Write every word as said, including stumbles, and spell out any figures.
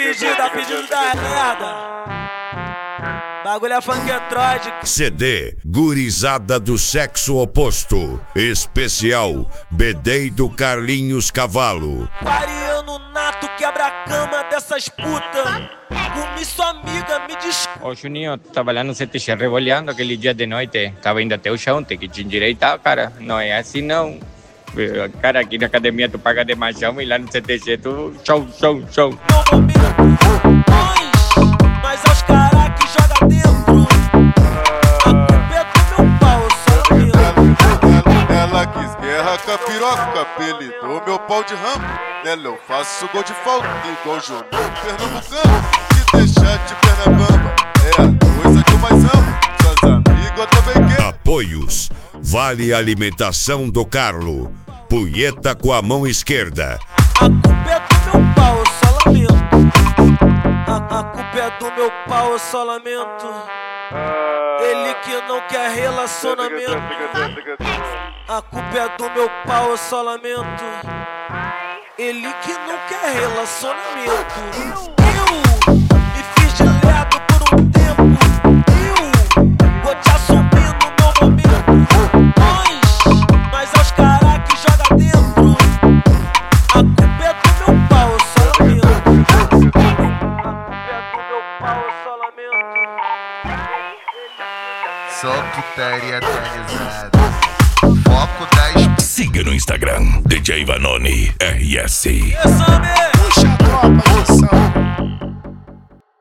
pedido, a pedido da merda. Bagulho é Funktroid. C D Gurizada do Sexo Oposto. Especial B-Day do Carlinhos Cavalo. Ariano Nato quebra a cama dessas putas. Comi sua amiga, me desculpa. Ô Juninho, tava lá no C T G revoleando aquele dia de noite. Tava indo até o chão, tem que te endireitar, cara. Não é assim não. Cara, aqui na academia tu paga de machão e lá no C T G tu show, show, show. Não momento, nós, nós é os caras que joga dentro. A culpa é do meu pau, só eu. Ela quis guerra com a piroca, apelidou meu pau de ramo. Nela eu faço gol de falta, igual João Pernambucano. Se deixar de perna bamba, é a coisa que eu mais amo. Suas amigas eu também quero. Apoios: Vale Alimentação do Carlo. Punheta com a mão esquerda. A culpa é do meu pau, eu só lamento. A, a culpa é do meu pau, eu só lamento. Ele que não quer relacionamento. A culpa é do meu pau, eu só lamento. Ele que não quer relacionamento. Eu me fiz de lerdo por um tempo. Eu vou te assumir no meu momento. Nós, nós é os caras que joga dentro. A culpa é do meu pau, eu só lamento. A culpa é do meu pau, eu só lamento. Só putaria atualizada. Foco das... Siga no Instagram D J Vanoni R S. Essa mesmo. Puxa a tropa, atenção.